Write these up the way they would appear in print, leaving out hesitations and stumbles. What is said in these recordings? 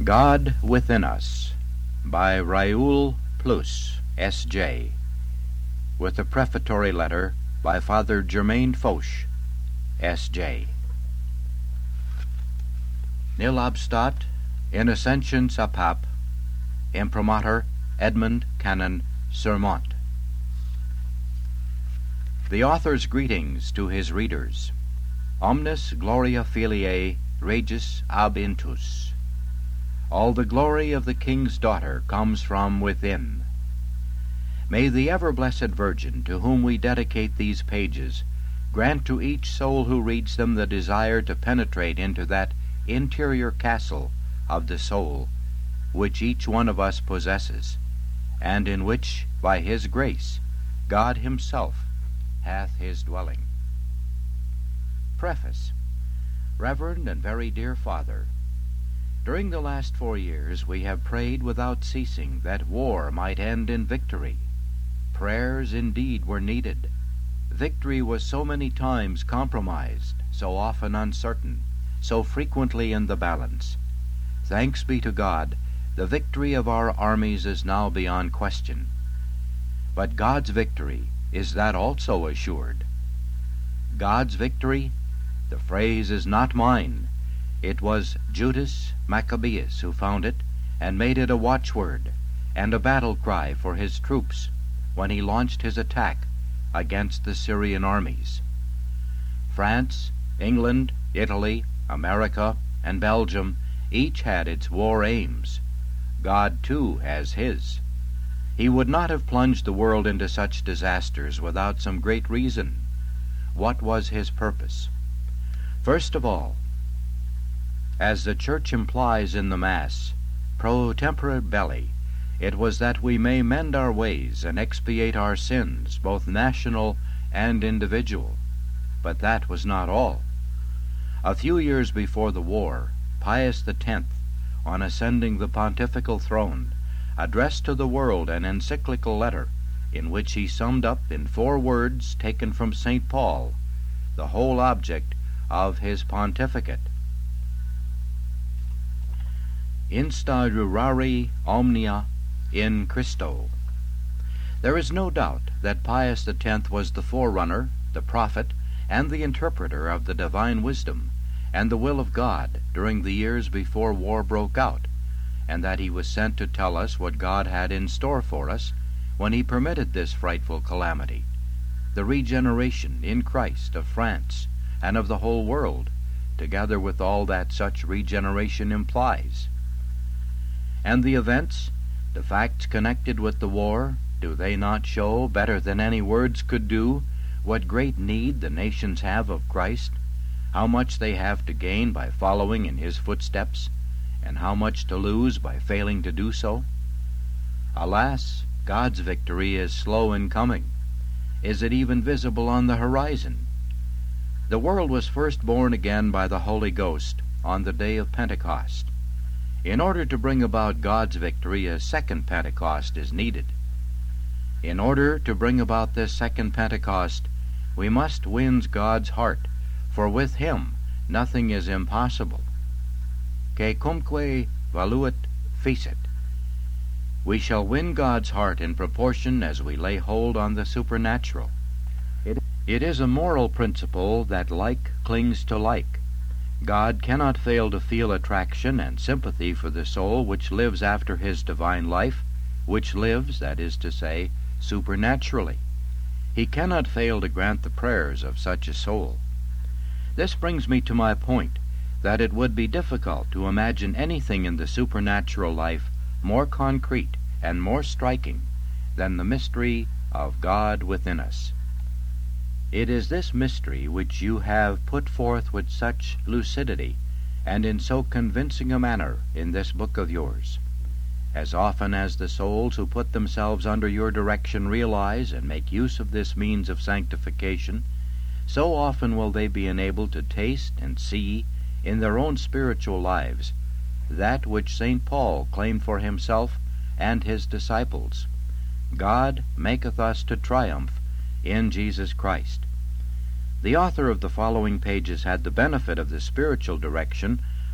God Within Us by Raoul Plus, S.J., with a prefatory letter by Father Germain Foch, S.J. Nil obstat innocentius apap imprimatur Edmund Canon Sermont. The author's greetings to his readers. Omnis gloria filiae regis ab intus. All the glory of the King's daughter comes from within. May the ever-blessed Virgin, to whom we dedicate these pages, grant to each soul who reads them the desire to penetrate into that interior castle of the soul which each one of us possesses, and in which, by His grace, God Himself hath His dwelling. Preface. Reverend and very dear Father, during the last 4 years we have prayed without ceasing that war might end in victory. Prayers indeed were needed. Victory was so many times compromised, so often uncertain, so frequently in the balance. Thanks be to God, the victory of our armies is now beyond question. But God's victory, is that also assured? God's victory? The phrase is not mine. It was Judas Maccabeus who found it and made it a watchword and a battle cry for his troops when he launched his attack against the Syrian armies. France, England, Italy, America, and Belgium each had its war aims. God, too, has His. He would not have plunged the world into such disasters without some great reason. What was His purpose? First of all, as the Church implies in the Mass, pro tempore belli, it was that we may mend our ways and expiate our sins, both national and individual. But that was not all. A few years before the war, Pius X, on ascending the pontifical throne, addressed to the world an encyclical letter in which he summed up in 4 words taken from St. Paul the whole object of his pontificate. Insta jurari omnia in Christo. There is no doubt that Pius X was the forerunner, the prophet, and the interpreter of the divine wisdom and the will of God during the years before war broke out, and that he was sent to tell us what God had in store for us when He permitted this frightful calamity, the regeneration in Christ of France and of the whole world, together with all that such regeneration implies. And the events, the facts connected with the war, do they not show, better than any words could do, what great need the nations have of Christ, how much they have to gain by following in His footsteps, and how much to lose by failing to do so? Alas, God's victory is slow in coming. Is it even visible on the horizon? The world was first born again by the Holy Ghost on the day of Pentecost. In order to bring about God's victory, a second Pentecost is needed. In order to bring about this second Pentecost, we must win God's heart, for with Him nothing is impossible. Que cumque valuit fecit. We shall win God's heart in proportion as we lay hold on the supernatural. It is a moral principle that like clings to like. God cannot fail to feel attraction and sympathy for the soul which lives after His divine life, which lives, that is to say, supernaturally. He cannot fail to grant the prayers of such a soul. This brings me to my point, that it would be difficult to imagine anything in the supernatural life more concrete and more striking than the mystery of God within us. It is this mystery which you have put forth with such lucidity and in so convincing a manner in this book of yours. As often as the souls who put themselves under your direction realize and make use of this means of sanctification, so often will they be enabled to taste and see in their own spiritual lives that which St. Paul claimed for himself and his disciples. God maketh us to triumph in Jesus Christ. The author of the following pages had the benefit of the spiritual direction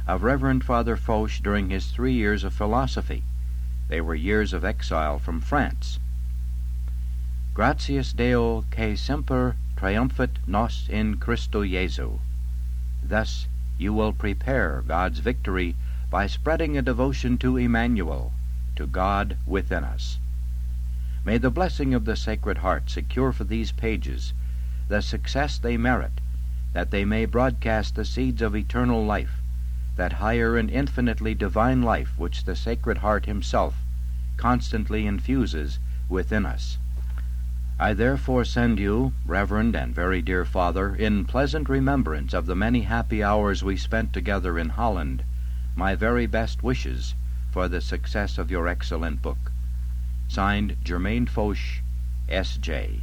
of Reverend Father Foch during his 3 years of philosophy. They were years of exile from France. Gratias Deo que semper triumphit nos in Christo Jesu. Thus you will prepare God's victory by spreading a devotion to Emmanuel, to God within us. May the blessing of the Sacred Heart secure for these pages the success they merit, that they may broadcast the seeds of eternal life, that higher and infinitely divine life which the Sacred Heart himself constantly infuses within us. I therefore send you, Reverend and very dear Father, in pleasant remembrance of the many happy hours we spent together in Holland, my very best wishes for the success of your excellent book. Signed, Germain Foch, S.J.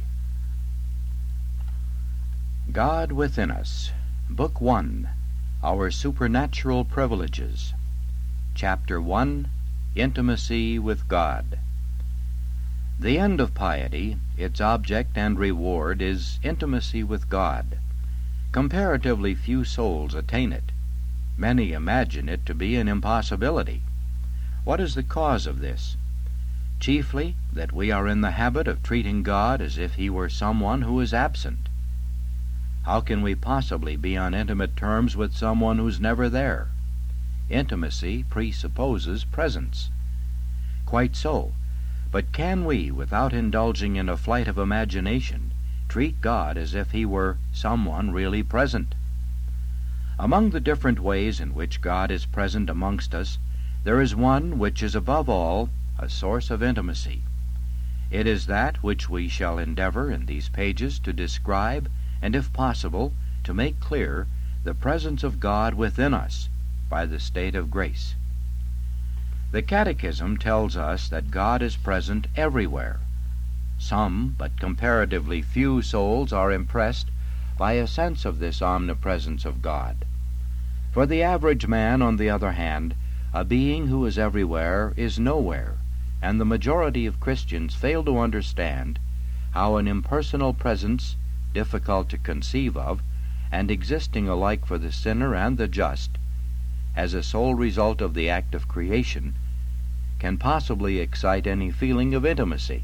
God Within Us, Book 1, Our Supernatural Privileges. Chapter 1, Intimacy with God. The end of piety, its object and reward, is intimacy with God. Comparatively few souls attain it. Many imagine it to be an impossibility. What is the cause of this? Chiefly that we are in the habit of treating God as if he were someone who is absent. How can we possibly be on intimate terms with someone who's never there? Intimacy presupposes presence. Quite so. But can we, without indulging in a flight of imagination, treat God as if he were someone really present? Among the different ways in which God is present amongst us, there is one which is above all a source of intimacy. It is that which we shall endeavor in these pages to describe, and if possible, to make clear the presence of God within us by the state of grace. The Catechism tells us that God is present everywhere. Some, but comparatively few souls are impressed by a sense of this omnipresence of God. For the average man, on the other hand, a being who is everywhere is nowhere, and the majority of Christians fail to understand how an impersonal presence, difficult to conceive of, and existing alike for the sinner and the just, as a sole result of the act of creation, can possibly excite any feeling of intimacy.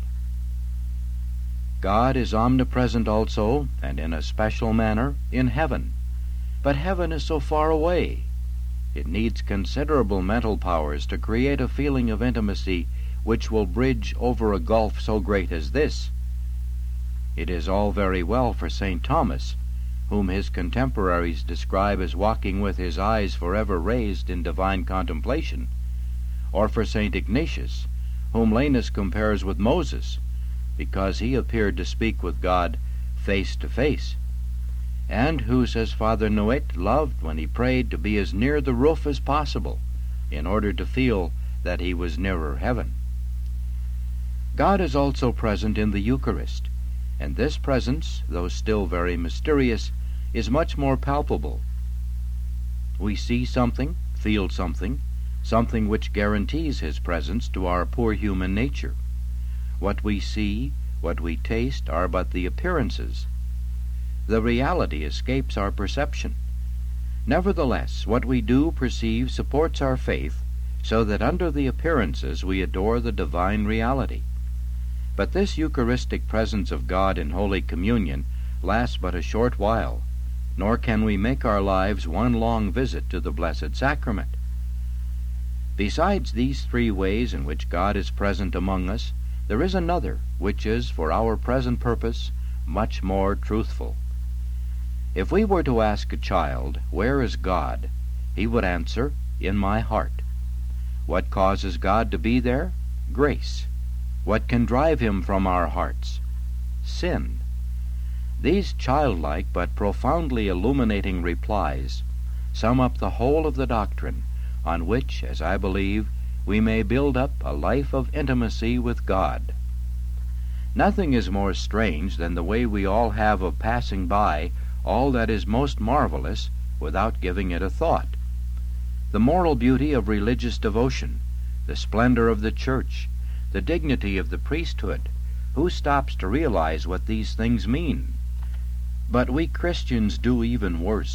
God is omnipresent also, and in a special manner, in heaven. But heaven is so far away. It needs considerable mental powers to create a feeling of intimacy which will bridge over a gulf so great as this. It is all very well for St. Thomas, whom his contemporaries describe as walking with his eyes forever raised in divine contemplation, or for St. Ignatius, whom Lanus compares with Moses, because he appeared to speak with God face to face, and who, says Father Noet, loved, when he prayed, to be as near the roof as possible, in order to feel that he was nearer heaven. God is also present in the Eucharist, and this presence, though still very mysterious, is much more palpable. We see something, feel something which guarantees his presence to our poor human nature. What we see, what we taste, are but the appearances. The reality escapes our perception. Nevertheless, what we do perceive supports our faith, so that under the appearances we adore the divine reality. But this Eucharistic presence of God in Holy Communion lasts but a short while, nor can we make our lives one long visit to the Blessed Sacrament. Besides these three ways in which God is present among us, there is another which is, for our present purpose, much more truthful. If we were to ask a child, "Where is God?" he would answer, "In my heart." What causes God to be there? Grace. What can drive him from our hearts? Sin. These childlike but profoundly illuminating replies sum up the whole of the doctrine on which, as I believe, we may build up a life of intimacy with God. Nothing is more strange than the way we all have of passing by all that is most marvelous without giving it a thought. The moral beauty of religious devotion, the splendor of the church, the dignity of the priesthood. Who stops to realize what these things mean? But we Christians do even worse.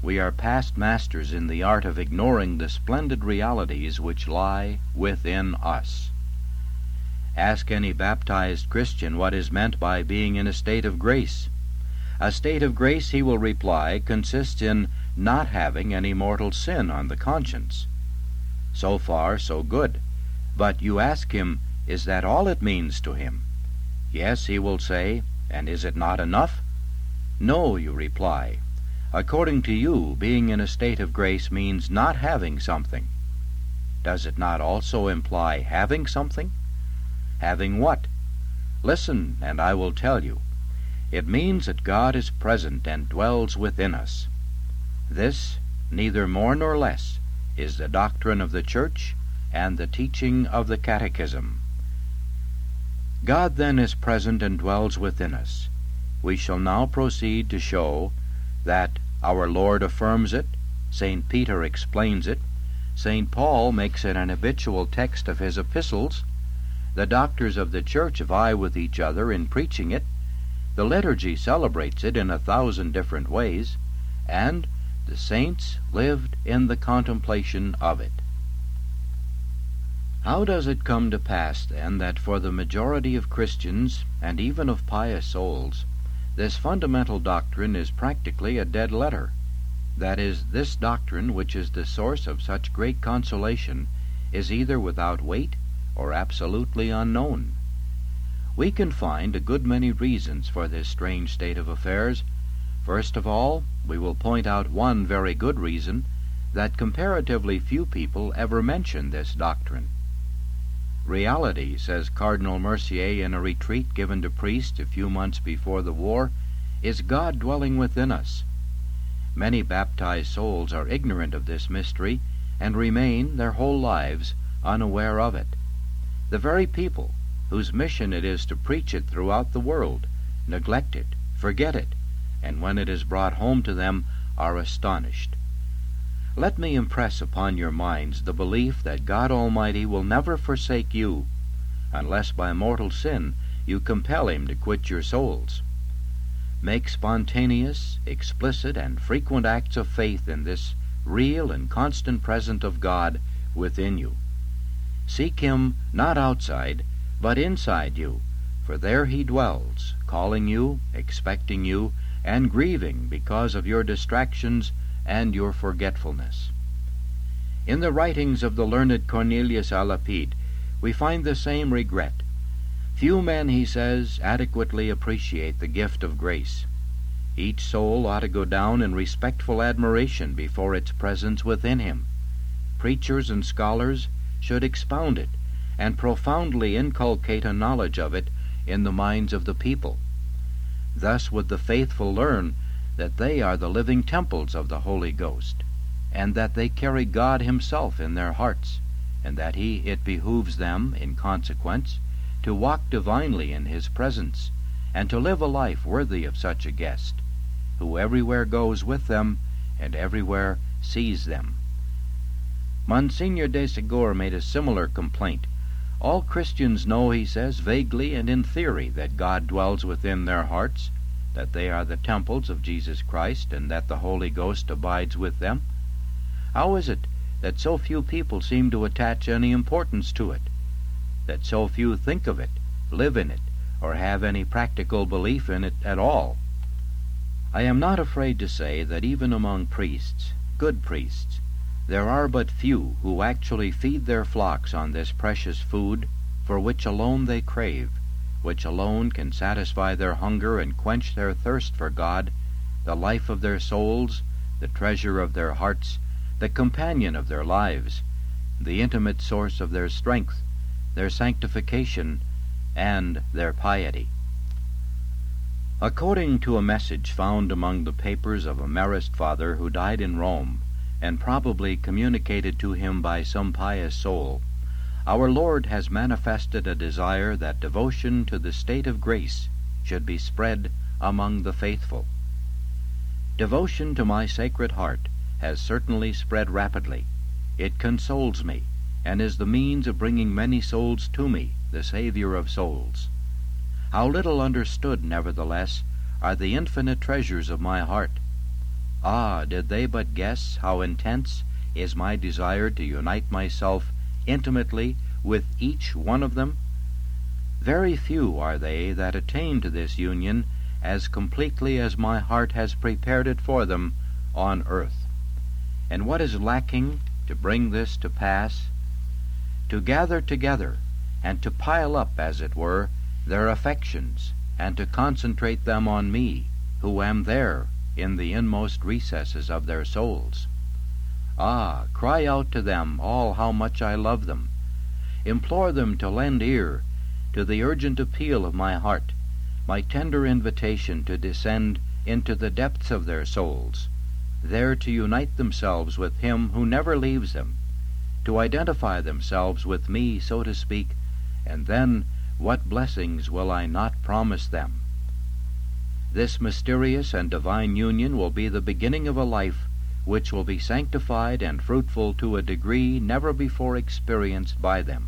we are past masters in the art of ignoring the splendid realities which lie within us. Ask any baptized Christian what is meant by being in a state of grace. A state of grace, he will reply, consists in not having any mortal sin on the conscience. So far, so good. But you ask him, is that all it means to him? Yes, he will say, and is it not enough? No, you reply. According to you, being in a state of grace means not having something. Does it not also imply having something? Having what? Listen, and I will tell you. It means that God is present and dwells within us. This, neither more nor less, is the doctrine of the Church and the teaching of the Catechism. God then is present and dwells within us. We shall now proceed to show that our Lord affirms it, St. Peter explains it, St. Paul makes it an habitual text of his epistles, the doctors of the Church vie with each other in preaching it, the liturgy celebrates it in 1,000 different ways, and the saints lived in the contemplation of it. How does it come to pass, then, that for the majority of Christians, and even of pious souls, this fundamental doctrine is practically a dead letter? That is, this doctrine, which is the source of such great consolation, is either without weight or absolutely unknown. We can find a good many reasons for this strange state of affairs. First of all, we will point out one very good reason, that comparatively few people ever mention this doctrine. Reality, says Cardinal Mercier in a retreat given to priests a few months before the war, is God dwelling within us. Many baptized souls are ignorant of this mystery and remain their whole lives unaware of it. The very people whose mission it is to preach it throughout the world neglect it, forget it, and when it is brought home to them are astonished. Let me impress upon your minds the belief that God Almighty will never forsake you, unless by mortal sin you compel him to quit your souls. Make spontaneous, explicit, and frequent acts of faith in this real and constant presence of God within you. Seek him not outside, but inside you, for there he dwells, calling you, expecting you, and grieving because of your distractions and your forgetfulness. In the writings of the learned Cornelius a Lapide, we find the same regret. Few men, he says, adequately appreciate the gift of grace. Each soul ought to go down in respectful admiration before its presence within him. Preachers and scholars should expound it, and profoundly inculcate a knowledge of it in the minds of the people. Thus would the faithful learn that they are the living temples of the Holy Ghost, and that they carry God himself in their hearts, and that it behooves them, in consequence, to walk divinely in his presence, and to live a life worthy of such a guest, who everywhere goes with them, and everywhere sees them. Monsignor de Segur made a similar complaint. All Christians know, he says, vaguely and in theory, that God dwells within their hearts, that they are the temples of Jesus Christ, and that the Holy Ghost abides with them. How is it that so few people seem to attach any importance to it, that so few think of it, live in it, or have any practical belief in it at all? I am not afraid to say that even among priests, good priests, there are but few who actually feed their flocks on this precious food for which alone they crave, which alone can satisfy their hunger and quench their thirst for God, the life of their souls, the treasure of their hearts, the companion of their lives, the intimate source of their strength, their sanctification, and their piety. According to a message found among the papers of a Marist father who died in Rome, and probably communicated to him by some pious soul, our Lord has manifested a desire that devotion to the state of grace should be spread among the faithful. Devotion to my Sacred Heart has certainly spread rapidly. It consoles me, and is the means of bringing many souls to me, the Savior of souls. How little understood, nevertheless, are the infinite treasures of my heart. Ah, did they but guess how intense is my desire to unite myself intimately with each one of them? Very few are they that attain to this union as completely as my heart has prepared it for them on earth. And what is lacking to bring this to pass? To gather together, and to pile up, as it were, their affections, and to concentrate them on me, who am there in the inmost recesses of their souls. Ah, cry out to them all how much I love them. Implore them to lend ear to the urgent appeal of my heart, my tender invitation to descend into the depths of their souls, there to unite themselves with Him who never leaves them, to identify themselves with me, so to speak, and then what blessings will I not promise them? This mysterious and divine union will be the beginning of a life which will be sanctified and fruitful to a degree never before experienced by them.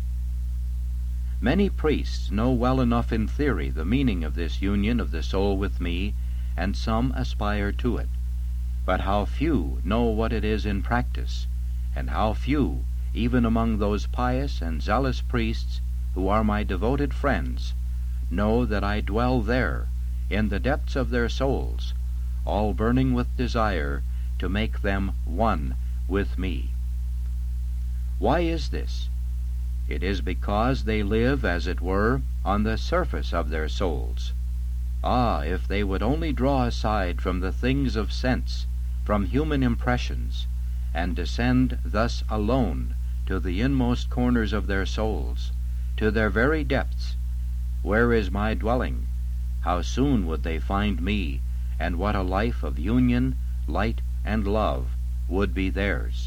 Many priests know well enough in theory the meaning of this union of the soul with me, and some aspire to it. But how few know what it is in practice, and how few, even among those pious and zealous priests who are my devoted friends, know that I dwell there, in the depths of their souls, all burning with desire to make them one with me. Why is this? It is because they live, as it were, on the surface of their souls. Ah, if they would only draw aside from the things of sense, from human impressions, and descend thus alone to the inmost corners of their souls, to their very depths, where is my dwelling? How soon would they find me, and what a life of union, light, and love would be theirs.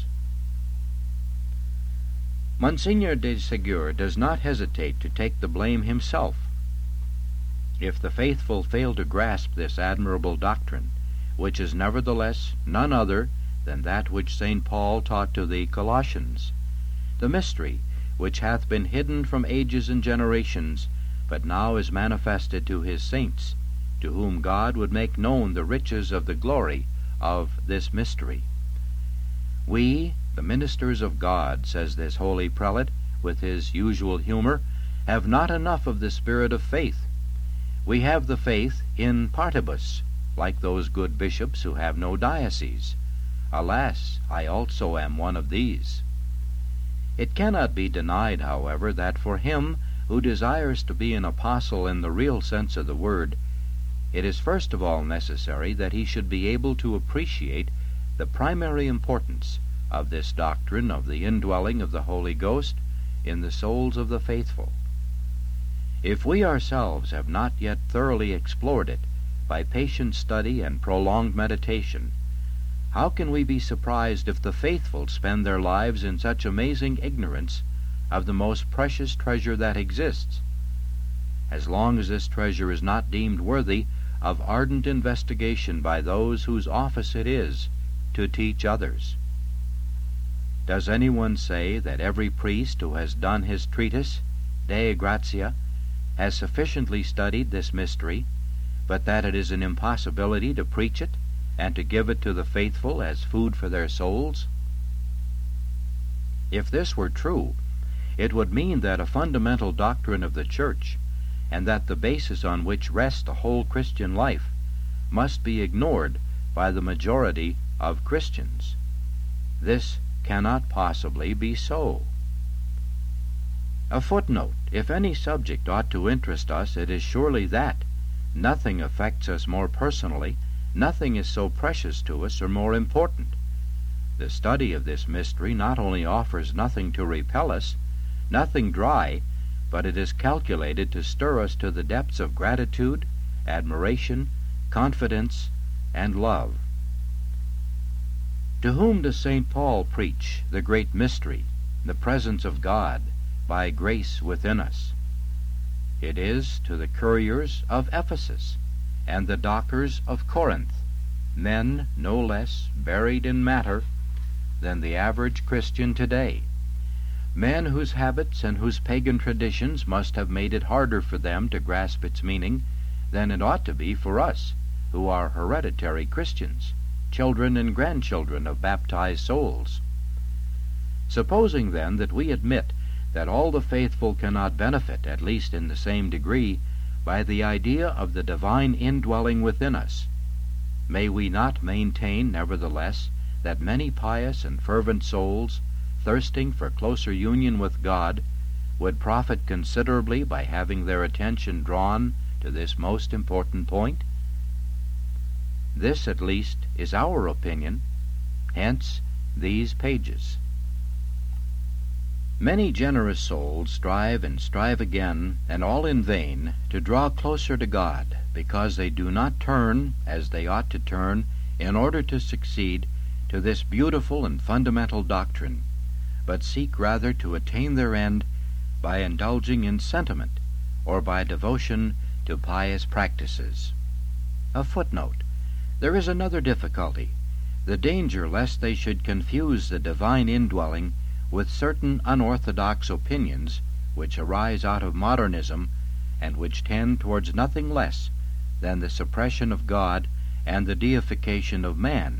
Monsignor de Ségur does not hesitate to take the blame himself if the faithful fail to grasp this admirable doctrine, which is nevertheless none other than that which St. Paul taught to the Colossians, the mystery which hath been hidden from ages and generations, but now is manifested to his saints, to whom God would make known the riches of the glory of this mystery. We, the ministers of God, says this holy prelate, with his usual humor, have not enough of the spirit of faith. We have the faith in partibus, like those good bishops who have no diocese. Alas, I also am one of these. It cannot be denied, however, that for him who desires to be an apostle in the real sense of the word, it is first of all necessary that he should be able to appreciate the primary importance of this doctrine of the indwelling of the Holy Ghost in the souls of the faithful. If we ourselves have not yet thoroughly explored it by patient study and prolonged meditation, how can we be surprised if the faithful spend their lives in such amazing ignorance of the most precious treasure that exists? As long as this treasure is not deemed worthy of ardent investigation by those whose office it is to teach others. Does anyone say that every priest who has done his treatise, Dei Gratia, has sufficiently studied this mystery, but that it is an impossibility to preach it and to give it to the faithful as food for their souls? If this were true, it would mean that a fundamental doctrine of the Church, and that the basis on which rests the whole Christian life, must be ignored by the majority of Christians. This cannot possibly be so. A footnote: if any subject ought to interest us, it is surely that. Nothing affects us more personally, nothing is so precious to us or more important. The study of this mystery not only offers nothing to repel us, nothing dry, but it is calculated to stir us to the depths of gratitude, admiration, confidence, and love. To whom does St. Paul preach the great mystery, the presence of God by grace within us? It is to the couriers of Ephesus and the dockers of Corinth, men no less buried in matter than the average Christian today, men whose habits and whose pagan traditions must have made it harder for them to grasp its meaning than it ought to be for us, who are hereditary Christians, children and grandchildren of baptized souls. Supposing, then, that we admit that all the faithful cannot benefit, at least in the same degree, by the idea of the divine indwelling within us, may we not maintain, nevertheless, that many pious and fervent souls, thirsting for closer union with God, would profit considerably by having their attention drawn to this most important point? This, at least, is our opinion, hence these pages. Many generous souls strive and strive again, and all in vain, to draw closer to God, because they do not turn, as they ought to turn, in order to succeed, to this beautiful and fundamental doctrine, but seek rather to attain their end by indulging in sentiment, or by devotion to pious practices. A footnote. There is another difficulty, the danger lest they should confuse the divine indwelling with certain unorthodox opinions which arise out of modernism and which tend towards nothing less than the suppression of God and the deification of man.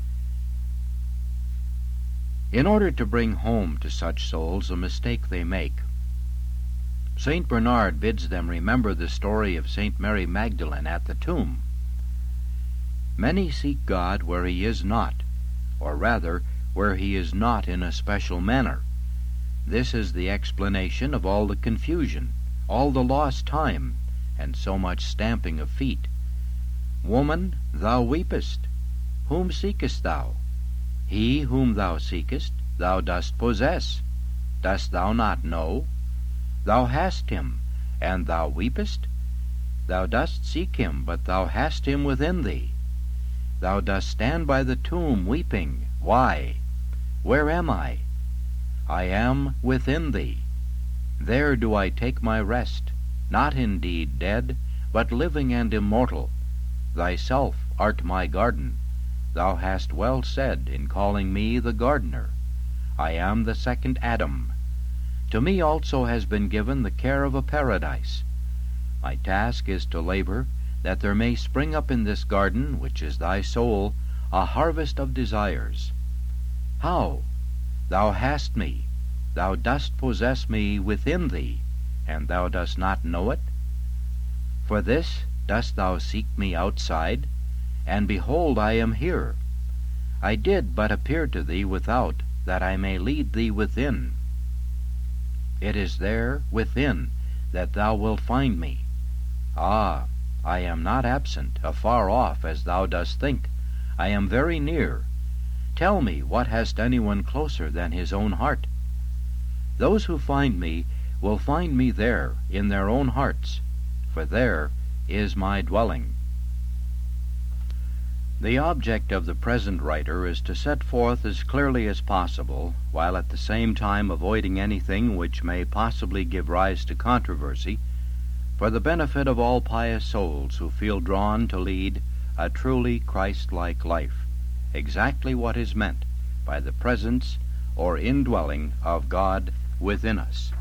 In order to bring home to such souls a mistake they make, St. Bernard bids them remember the story of St. Mary Magdalene at the tomb. Many seek God where he is not, or rather, where he is not in a special manner. This is the explanation of all the confusion, all the lost time, and so much stamping of feet. Woman, thou weepest. Whom seekest thou? He whom thou seekest, thou dost possess. Dost thou not know? Thou hast him, and thou weepest? Thou dost seek him, but thou hast him within thee. Thou dost stand by the tomb weeping. Why? Where am I? I am within thee. There do I take my rest, not indeed dead, but living and immortal. Thyself art my garden. Thou hast well said in calling me the gardener. I am the second Adam. To me also has been given the care of a paradise. My task is to labor, that there may spring up in this garden, which is thy soul, a harvest of desires. How? Thou hast me, thou dost possess me within thee, and thou dost not know it? For this dost thou seek me outside? And behold, I am here. I did but appear to thee without, that I may lead thee within. It is there, within, that thou wilt find me. Ah, I am not absent, afar off, as thou dost think. I am very near. Tell me, what hast anyone closer than his own heart? Those who find me will find me there, in their own hearts, for there is my dwelling. The object of the present writer is to set forth as clearly as possible, while at the same time avoiding anything which may possibly give rise to controversy, for the benefit of all pious souls who feel drawn to lead a truly Christ-like life, exactly what is meant by the presence or indwelling of God within us.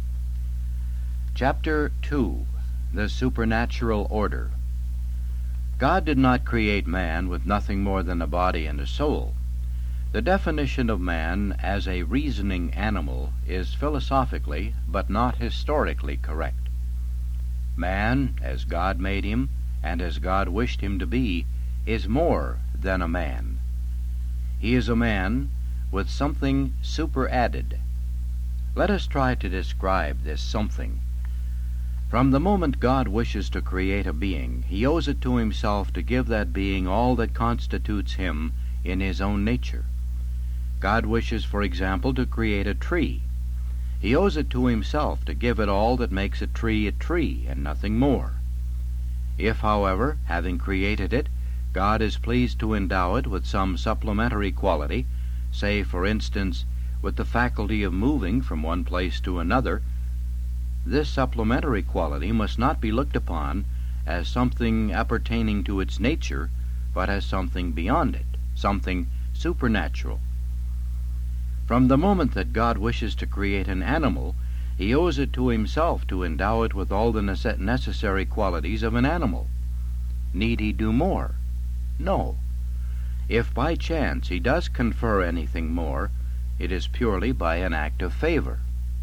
Chapter 2. The Supernatural Order. God did not create man with nothing more than a body and a soul. The definition of man as a reasoning animal is philosophically, but not historically, correct. Man, as God made him, and as God wished him to be, is more than a man. He is a man with something superadded. Let us try to describe this something. From the moment God wishes to create a being, he owes it to himself to give that being all that constitutes him in his own nature. God wishes, for example, to create a tree. He owes it to himself to give it all that makes a tree, and nothing more. If, however, having created it, God is pleased to endow it with some supplementary quality, say, for instance, with the faculty of moving from one place to another, this supplementary quality must not be looked upon as something appertaining to its nature, but as something beyond it, something supernatural. From the moment that God wishes to create an animal, he owes it to himself to endow it with all the necessary qualities of an animal. Need he do more? No. If by chance he does confer anything more, it is purely by an act of favor.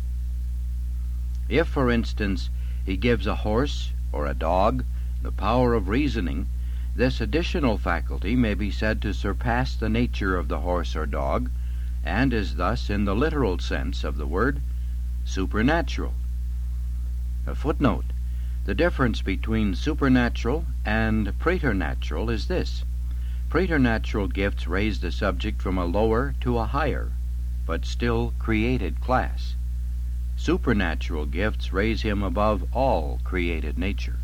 If, for instance, he gives a horse or a dog the power of reasoning, this additional faculty may be said to surpass the nature of the horse or dog, and is thus, in the literal sense of the word, supernatural. A footnote: the difference between supernatural and preternatural is this: preternatural gifts raise the subject from a lower to a higher, but still created class. Supernatural gifts raise him above all created nature.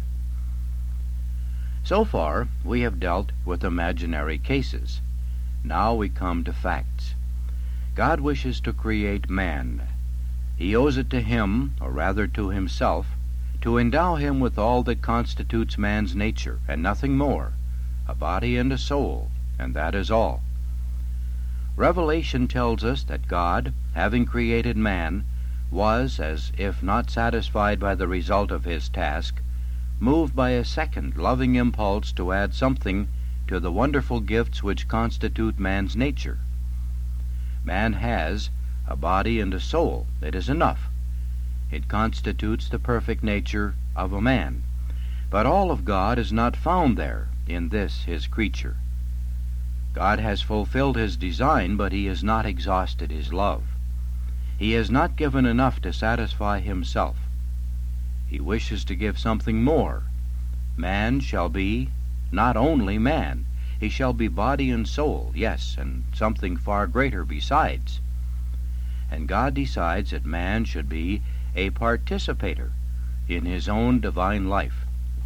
So far, we have dealt with imaginary cases. Now we come to facts. God wishes to create man. He owes it to him, or rather to himself, to endow him with all that constitutes man's nature, and nothing more, a body and a soul, and that is all. Revelation tells us that God, having created man, was, as if not satisfied by the result of his task, moved by a second loving impulse to add something to the wonderful gifts which constitute man's nature. Man has a body and a soul. It is enough. It constitutes the perfect nature of a man. But all of God is not found there in this his creature. God has fulfilled his design, but he has not exhausted his love. He has not given enough to satisfy himself. He wishes to give something more. Man shall be not only man, he shall be body and soul, yes, and something far greater besides. And God decides that man should be a participator in his own divine life.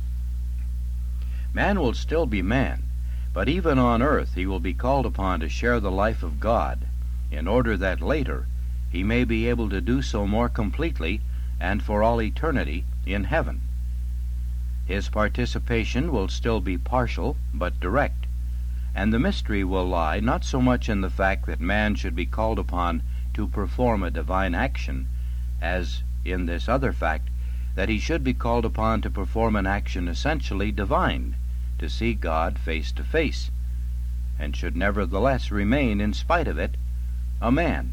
Man will still be man, but even on earth he will be called upon to share the life of God, in order that later he may be able to do so more completely and for all eternity in heaven. His participation will still be partial but direct, and the mystery will lie not so much in the fact that man should be called upon to perform a divine action, as in this other fact that he should be called upon to perform an action essentially divine, to see God face to face, and should nevertheless remain, in spite of it, a man.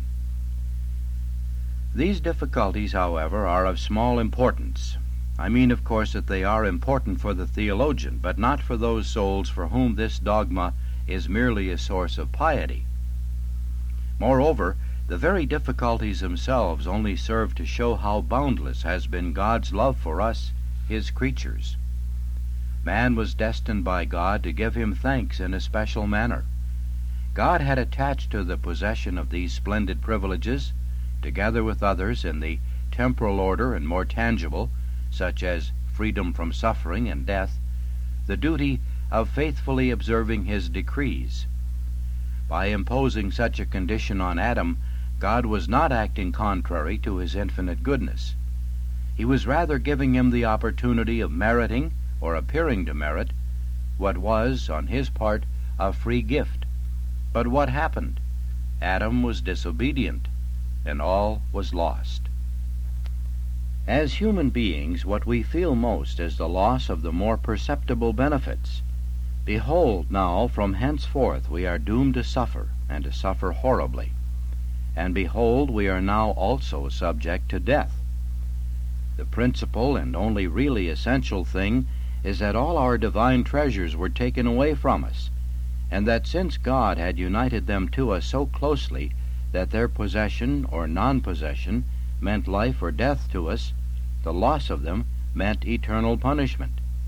These difficulties, however, are of small importance. I mean, of course, that they are important for the theologian, but not for those souls for whom this dogma is merely a source of piety. Moreover, the very difficulties themselves only serve to show how boundless has been God's love for us, his creatures. Man was destined by God to give him thanks in a special manner. God had attached to the possession of these splendid privileges, together with others in the temporal order and more tangible, such as freedom from suffering and death, the duty of faithfully observing his decrees. By imposing such a condition on Adam, God was not acting contrary to his infinite goodness. He was rather giving him the opportunity of meriting, or appearing to merit, what was, on his part, a free gift. But what happened? Adam was disobedient, and all was lost. As human beings, what we feel most is the loss of the more perceptible benefits. Behold, now, from henceforth we are doomed to suffer, and to suffer horribly. And behold, we are now also subject to death. The principal and only really essential thing is that all our divine treasures were taken away from us, and that since God had united them to us so closely that their possession or non-possession meant life or death to us, the loss of them meant eternal punishment.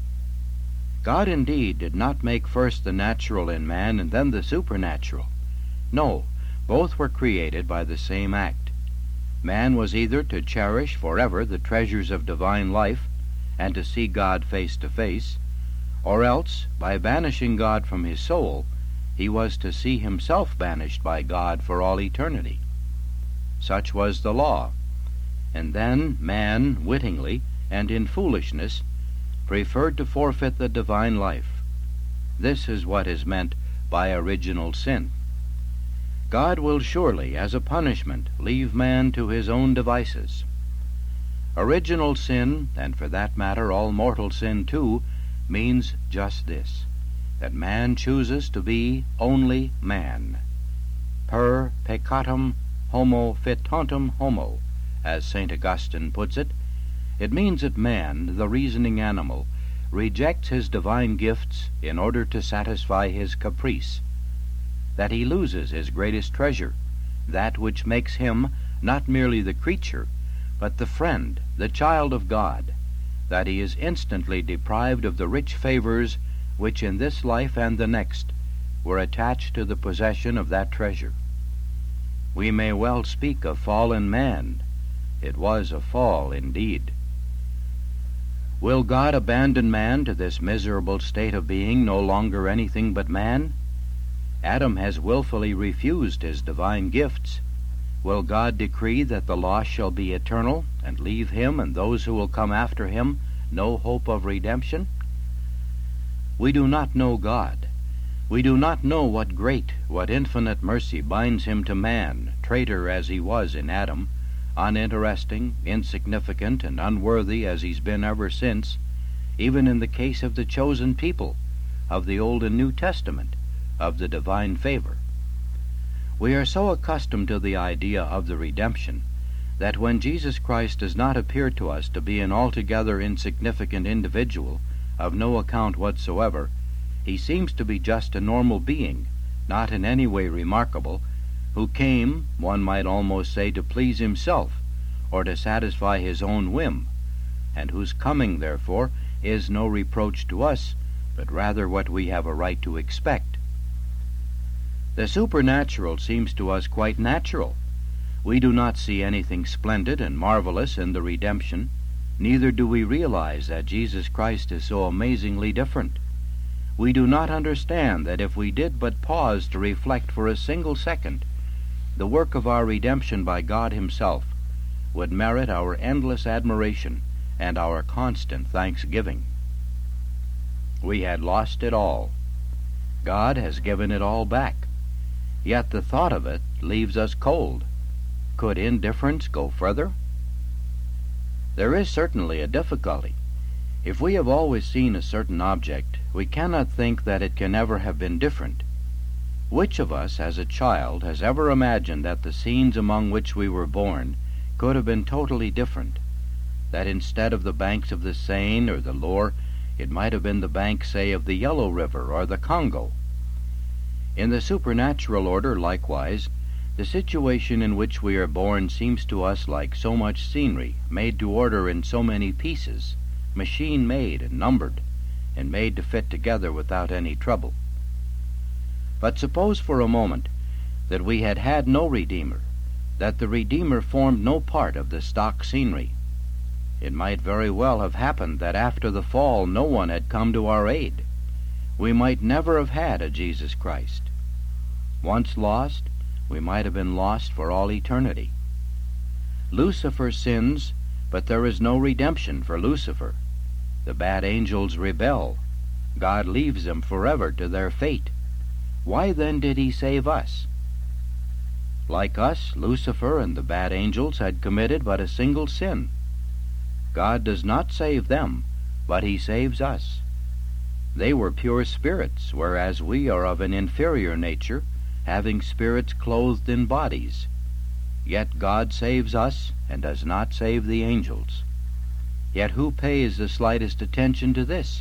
God indeed did not make first the natural in man and then the supernatural. No, both were created by the same act. Man was either to cherish forever the treasures of divine life and to see God face to face, or else, by banishing God from his soul, he was to see himself banished by God for all eternity. Such was the law. And then man, wittingly and in foolishness, preferred to forfeit the divine life. This is what is meant by original sin. God will surely, as a punishment, leave man to his own devices. Original sin, and for that matter all mortal sin too, means just this. that man chooses to be only man. Per peccatum homo fitantem homo, as St. Augustine puts it. It means that man, the reasoning animal, rejects his divine gifts in order to satisfy his caprice, that he loses his greatest treasure, that which makes him not merely the creature, but the friend, the child of God, that he is instantly deprived of the rich favors which in this life and the next were attached to the possession of that treasure. We may well speak of fallen man. It was a fall indeed. Will God abandon man to this miserable state of being no longer anything but man? Adam has willfully refused his divine gifts. Will God decree that the loss shall be eternal, and leave him and those who will come after him no hope of redemption? We do not know God. We do not know what great, what infinite mercy binds him to man, traitor as he was in Adam, uninteresting, insignificant, and unworthy as he's been ever since, even in the case of the chosen people, of the Old and New Testament, of the divine favor. We are so accustomed to the idea of the redemption that when Jesus Christ does not appear to us to be an altogether insignificant individual, of no account whatsoever, he seems to be just a normal being, not in any way remarkable, who came, one might almost say, to please himself, or to satisfy his own whim, and whose coming, therefore, is no reproach to us, but rather what we have a right to expect. The supernatural seems to us quite natural. We do not see anything splendid and marvelous in the redemption, neither do we realize that Jesus Christ is so amazingly different. We do not understand that if we did but pause to reflect for a single second, the work of our redemption by God himself would merit our endless admiration and our constant thanksgiving. We had lost it all. God has given it all back. Yet the thought of it leaves us cold. Could indifference go further? There is certainly a difficulty. If we have always seen a certain object, we cannot think that it can ever have been different. Which of us, as a child, has ever imagined that the scenes among which we were born could have been totally different? That instead of the banks of the Seine or the Loire, it might have been the banks, say, of the Yellow River or the Congo? In the supernatural order, likewise, the situation in which we are born seems to us like so much scenery, made to order in so many pieces, machine-made and numbered, and made to fit together without any trouble. But suppose for a moment that we had had no Redeemer, that the Redeemer formed no part of the stock scenery. It might very well have happened that after the fall no one had come to our aid. We might never have had a Jesus Christ. Once lost, we might have been lost for all eternity. Lucifer sins, but there is no redemption for Lucifer. The bad angels rebel. God leaves them forever to their fate. Why then did he save us? Like us, Lucifer and the bad angels had committed but a single sin. God does not save them, but he saves us. They were pure spirits, whereas we are of an inferior nature, having spirits clothed in bodies. Yet God saves us, and does not save the angels. Yet who pays the slightest attention to this?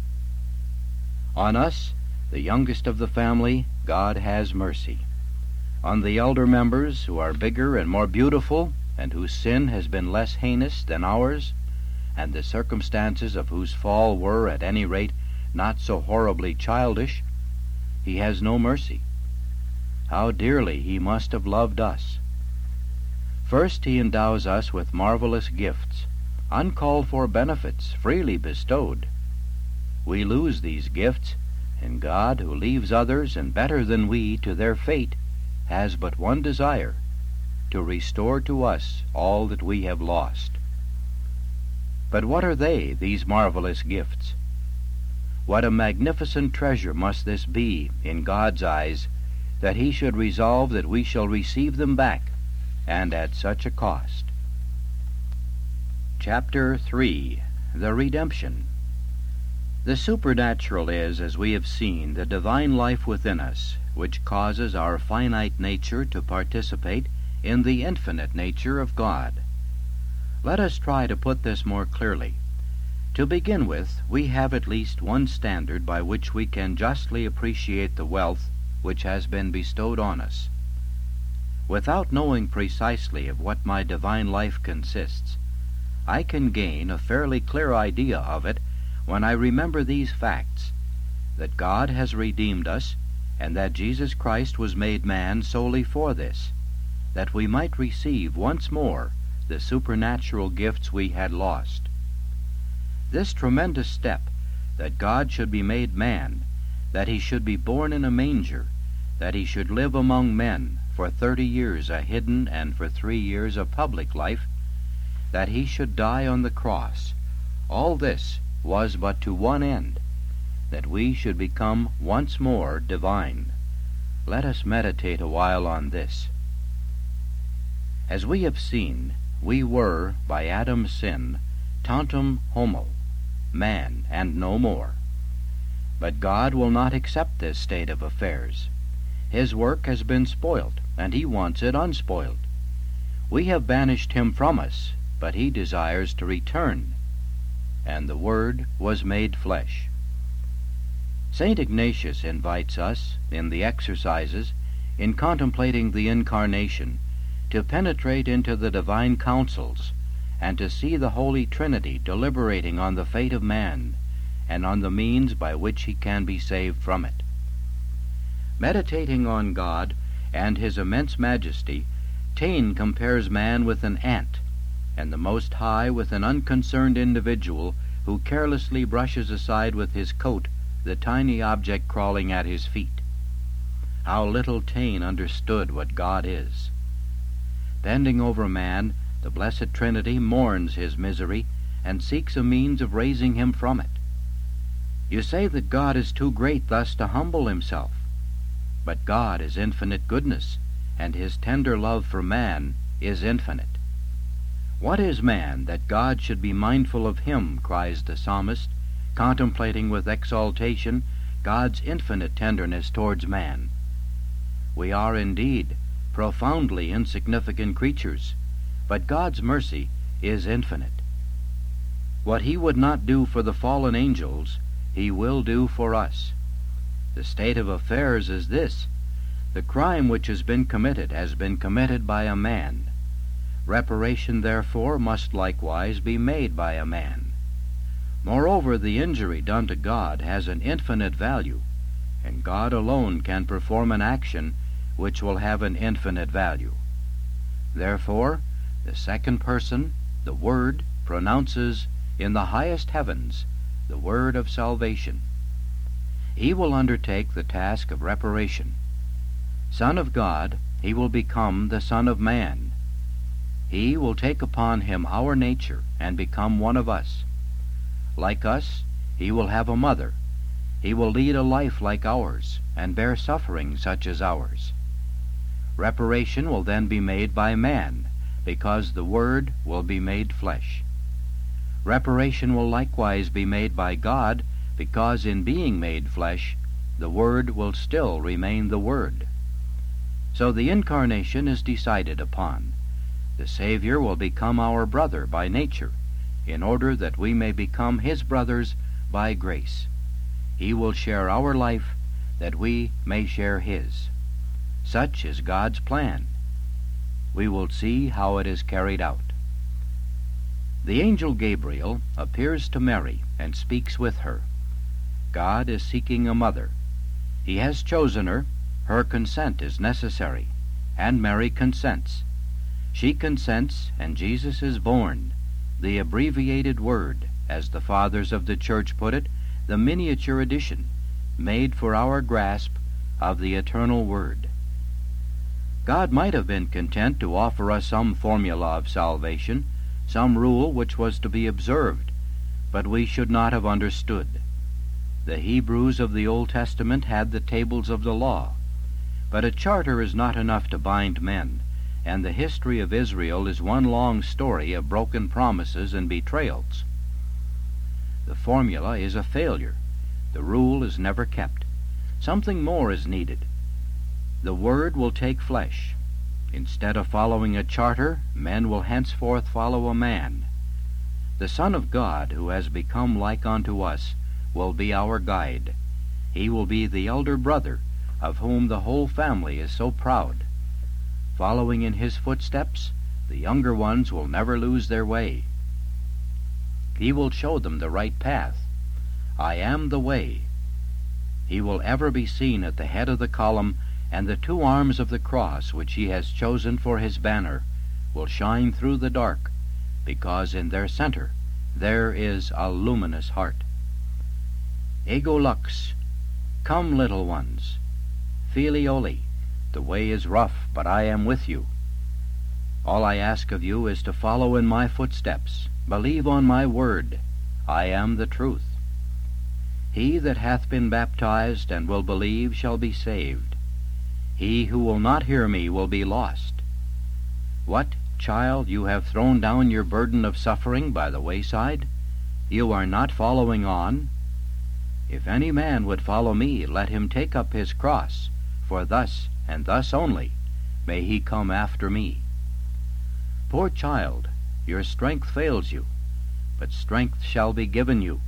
On us, the youngest of the family, God has mercy. On the elder members, who are bigger and more beautiful, and whose sin has been less heinous than ours, and the circumstances of whose fall were, at any rate, not so horribly childish, he has no mercy. How dearly he must have loved us. First, he endows us with marvelous gifts, uncalled for benefits, freely bestowed. We lose these gifts, and God, who leaves others, and better than we, to their fate, has but one desire, to restore to us all that we have lost. But what are they, these marvelous gifts? What a magnificent treasure must this be in God's eyes, that he should resolve that we shall receive them back, and at such a cost. Chapter 3. The Redemption. The supernatural is, as we have seen, the divine life within us, which causes our finite nature to participate in the infinite nature of God. Let us try to put this more clearly. To begin with, we have at least one standard by which we can justly appreciate the wealth which has been bestowed on us. Without knowing precisely of what my divine life consists, I can gain a fairly clear idea of it when I remember these facts, that God has redeemed us, and that Jesus Christ was made man solely for this, that we might receive once more the supernatural gifts we had lost. This tremendous step, that God should be made man, that he should be born in a manger, that he should live among men for 30 years a hidden and for 3 years a public life, that he should die on the cross, all this was but to one end, that we should become once more divine. Let us meditate a while on this. As we have seen, we were, by Adam's sin, tantum homo, man, and no more. But God will not accept this state of affairs. His work has been spoilt, and he wants it unspoiled. We have banished him from us, but he desires to return. And the Word was made flesh. St. Ignatius invites us, in the Exercises, in contemplating the Incarnation, to penetrate into the divine counsels, and to see the Holy Trinity deliberating on the fate of man, and on the means by which he can be saved from it. Meditating on God and his immense majesty, Taine compares man with an ant, and the Most High with an unconcerned individual who carelessly brushes aside with his coat the tiny object crawling at his feet. How little Taine understood what God is! Bending over man, the Blessed Trinity mourns his misery and seeks a means of raising him from it. You say that God is too great thus to humble himself, but God is infinite goodness, and his tender love for man is infinite. What is man that God should be mindful of him, cries the psalmist, contemplating with exaltation God's infinite tenderness towards man. We are indeed profoundly insignificant creatures, but God's mercy is infinite. What he would not do for the fallen angels, he will do for us. The state of affairs is this: the crime which has been committed by a man. Reparation, therefore, must likewise be made by a man. Moreover, the injury done to God has an infinite value, and God alone can perform an action which will have an infinite value. Therefore, the second person, the Word, pronounces in the highest heavens the word of salvation. He will undertake the task of reparation. Son of God, he will become the Son of Man. He will take upon him our nature and become one of us. Like us, he will have a mother. He will lead a life like ours and bear suffering such as ours. Reparation will then be made by man, because the Word will be made flesh. Reparation will likewise be made by God, because in being made flesh, the Word will still remain the Word. So the Incarnation is decided upon. The Savior will become our brother by nature, in order that we may become his brothers by grace. He will share our life, that we may share his. Such is God's plan. We will see how it is carried out. The angel Gabriel appears to Mary and speaks with her. God is seeking a mother. He has chosen her. Her consent is necessary, and Mary consents. She consents, and Jesus is born, the abbreviated Word, as the fathers of the Church put it, the miniature edition, made for our grasp of the eternal Word. God might have been content to offer us some formula of salvation, some rule which was to be observed, but we should not have understood. The Hebrews of the Old Testament had the tables of the law, but a charter is not enough to bind men, and the history of Israel is one long story of broken promises and betrayals. The formula is a failure. The rule is never kept. Something more is needed. The Word will take flesh. Instead of following a charter, men will henceforth follow a man. The Son of God, who has become like unto us, will be our guide. He will be the elder brother, of whom the whole family is so proud. Following in his footsteps, the younger ones will never lose their way. He will show them the right path. I am the way. He will ever be seen at the head of the column, and the two arms of the cross which he has chosen for his banner will shine through the dark, because in their center there is a luminous heart. Ego lux, come, little ones. Filioli, the way is rough, but I am with you. All I ask of you is to follow in my footsteps. Believe on my word. I am the truth. He that hath been baptized and will believe shall be saved. He who will not hear me will be lost. What, child, you have thrown down your burden of suffering by the wayside? You are not following on? If any man would follow me, let him take up his cross, for thus, and thus only, may he come after me. Poor child, your strength fails you, but strength shall be given you.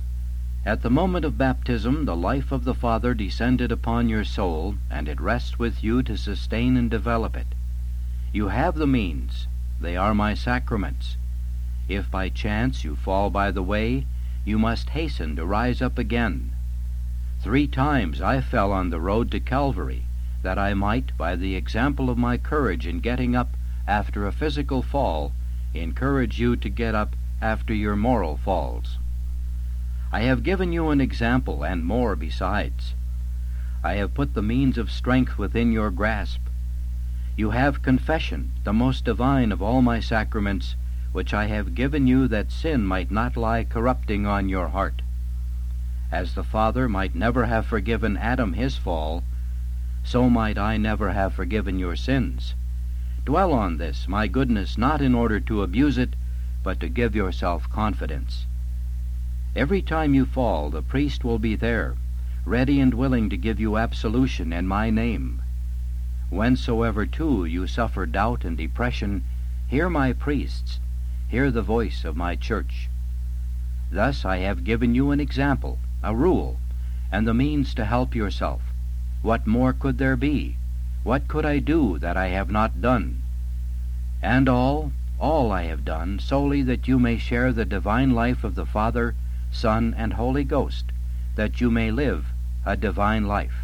At the moment of baptism, the life of the Father descended upon your soul, and it rests with you to sustain and develop it. You have the means. They are my sacraments. If by chance you fall by the way, you must hasten to rise up again. 3 times I fell on the road to Calvary, that I might, by the example of my courage in getting up after a physical fall, encourage you to get up after your moral falls. I have given you an example, and more besides. I have put the means of strength within your grasp. You have confession, the most divine of all my sacraments, which I have given you that sin might not lie corrupting on your heart. As the Father might never have forgiven Adam his fall, so might I never have forgiven your sins. Dwell on this, my goodness, not in order to abuse it, but to give yourself confidence. Every time you fall, the priest will be there, ready and willing to give you absolution in my name. Whensoever, too, you suffer doubt and depression, hear my priests, hear the voice of my church. Thus I have given you an example, a rule, and the means to help yourself. What more could there be? What could I do that I have not done? And all I have done, solely that you may share the divine life of the Father, Son, and Holy Ghost, that you may live a divine life.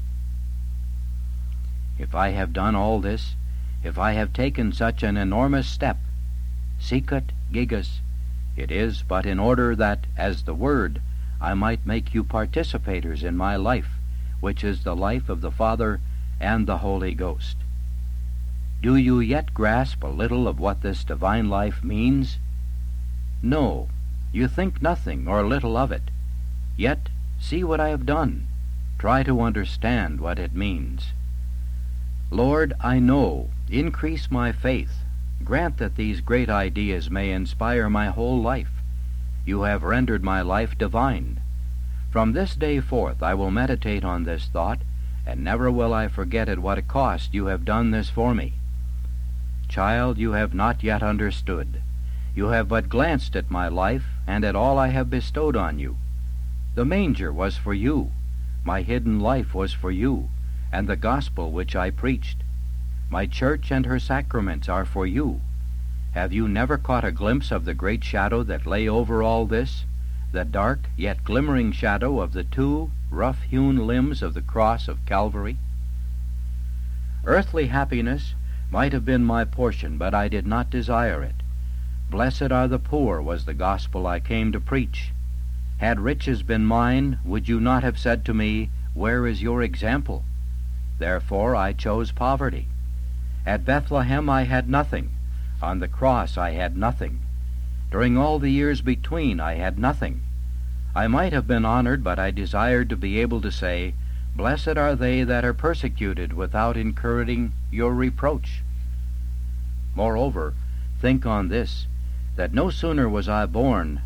If I have done all this, if I have taken such an enormous step, sicut gigas, it is but in order that, as the Word, I might make you participators in my life, which is the life of the Father and the Holy Ghost. Do you yet grasp a little of what this divine life means? No, you think nothing or little of it. Yet see what I have done. Try to understand what it means. Lord, I know. Increase my faith. Grant that these great ideas may inspire my whole life. You have rendered my life divine. From this day forth I will meditate on this thought, and never will I forget at what a cost you have done this for me. Child, you have not yet understood. You have but glanced at my life, and at all I have bestowed on you. The manger was for you. My hidden life was for you, and the gospel which I preached. My church and her sacraments are for you. Have you never caught a glimpse of the great shadow that lay over all this, the dark yet glimmering shadow of the 2 rough-hewn limbs of the cross of Calvary? Earthly happiness might have been my portion, but I did not desire it. Blessed are the poor was the gospel I came to preach. Had riches been mine, would you not have said to me, "Where is your example?" Therefore I chose poverty. At Bethlehem I had nothing. On the cross I had nothing. During all the years between I had nothing. I might have been honored, but I desired to be able to say, "Blessed are they that are persecuted," without incurring your reproach. Moreover, think on this, that no sooner was I born than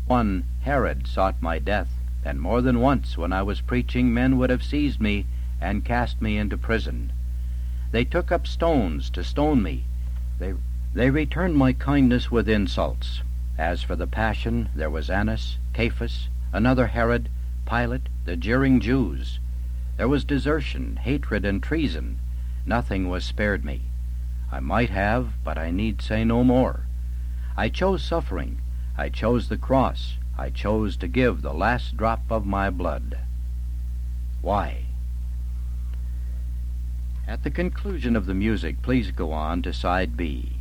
One Herod sought my death, and more than once when I was preaching men would have seized me and cast me into prison. They took up stones to stone me. They returned my kindness with insults. As for the passion, there was Annas, Caiaphas, another Herod, Pilate, the jeering Jews. There was desertion, hatred, and treason. Nothing was spared me. I might have, but I need say no more. I chose suffering. I chose the cross. I chose to give the last drop of my blood. Why? At the conclusion of the music, please go on to side B.